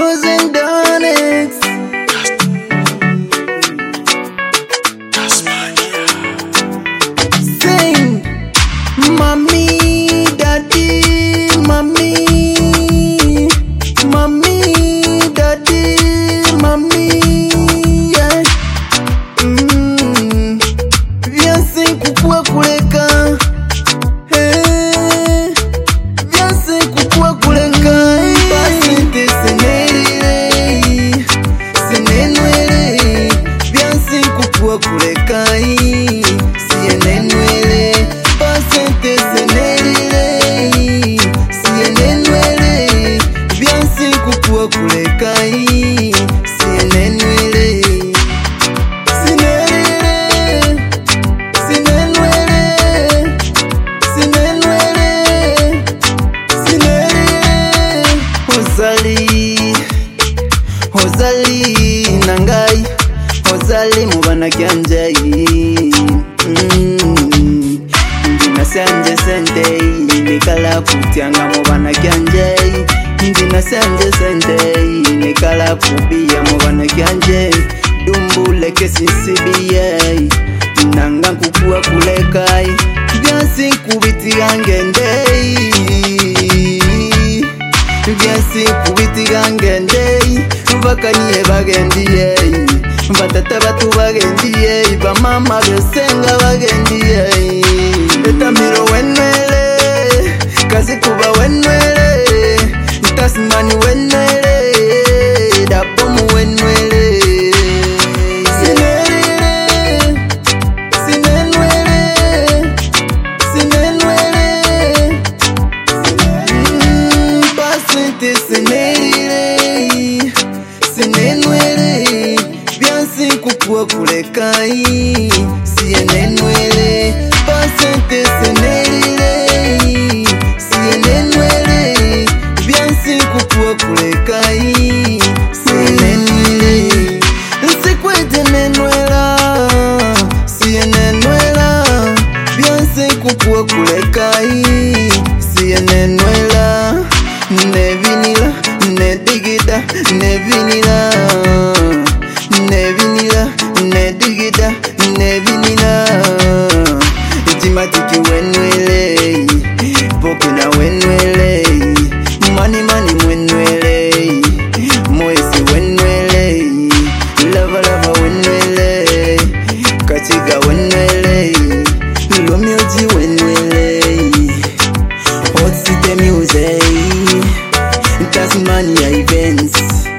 Chosen Donex. Sing, mommy, daddy, mommy, mommy, daddy, mommy, yeah. Viens kukua kuleka, viens kukua kuleka. Pasente senelile, senenwele, viens kukua kuleka. Sienenwele, pasente senelile, sienenwele, viens kukua kuleka. Sienenwele. Ozali nangai, ozali mubana kyanjai. Ndina sanje sentei, nikala kutyanga mubana kyanjai. Ndina sanje sentei, nikala kubia mubana kyanjai. Dumbule kesisibiyei, nanga kukua kulekai. Vyansi kubiti angendei, vyansi kubiti angendei. Bakanye bagendiye, batata batu bagendiye, bamama besenga bagendiye. Etamiro wenwele, kazi kuba wenwele, tasmani wenwele, dapomu wenwele. Sinelile, sinenwele, sinenwele, pasente sinelile. Sienenwele, viens kukua kulekai. Sienenwele, pasente senelile. Sienenwele, viens kukua kulekai. Sienenwele, nsikwete nenwela. Sienenwela, viens kukua kulekai. Sienenwela, nevinila, nedigida, nevinila, nevinila, nedigida, nevinila. Ijimatiki wenwele, pokina wenwele, mani mani wenwele, moesi wenwele, lava lava wenwele, kachiga wenwele, lomioji wenwele. Hot City Music, Tasmania Events.